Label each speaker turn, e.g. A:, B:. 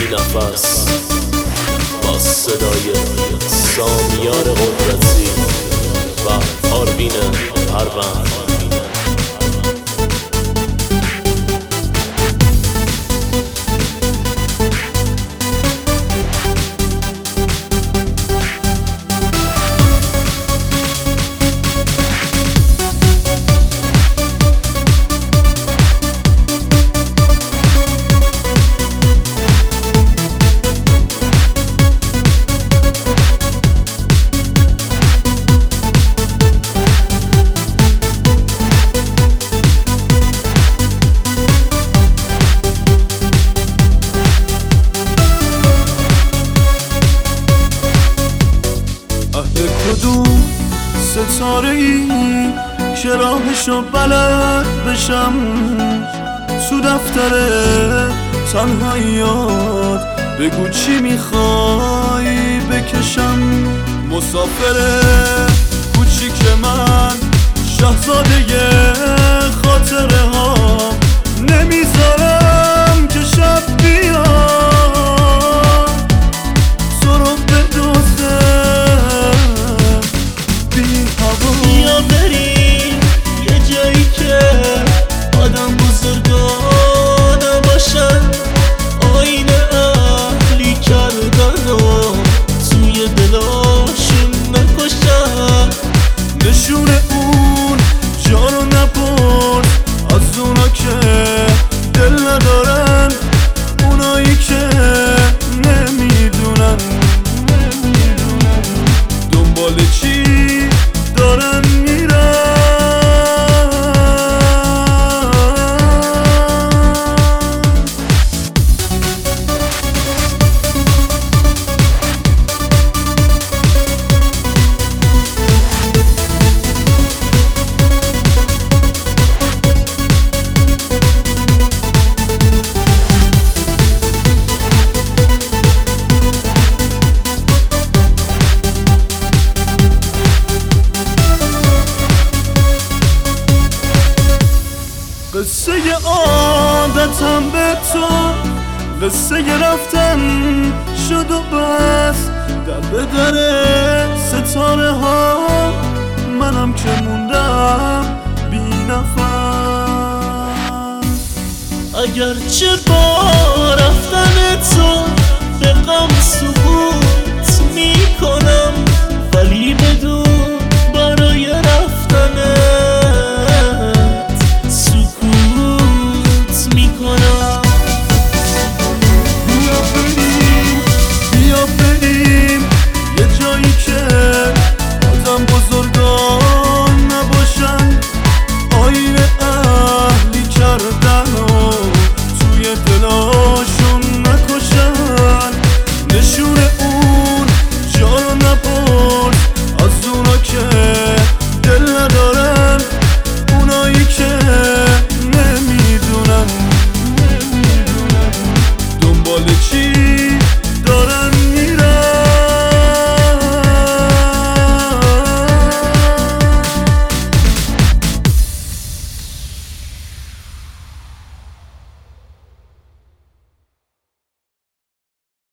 A: نفس با صدای سامیار قدرتی و آرمین پروند.
B: کدوم ستاره ای که راهشو بلد بشم تو دفتر تنهاییات بگو چی میخوای بکشم. مسافر کوچیک من شاهزاده خاطره ها نمیذارم که شب بیاد تو رو بدوزه.
C: بیا بریم یه جایی که آدم بزرگان باشن، آینه اهلی کردن و توی دلاشون نکشن.
B: نشون اون جا رو نپرس از اونا که دل ندارن، اونایی که نمیدونن دنبال چی دارن میرن. قصه عادتم به تو قصه رفتن شد و بس، در به در ستاره ها منم که موندم بی نفس.
C: اگرچه با رفتن تو به غم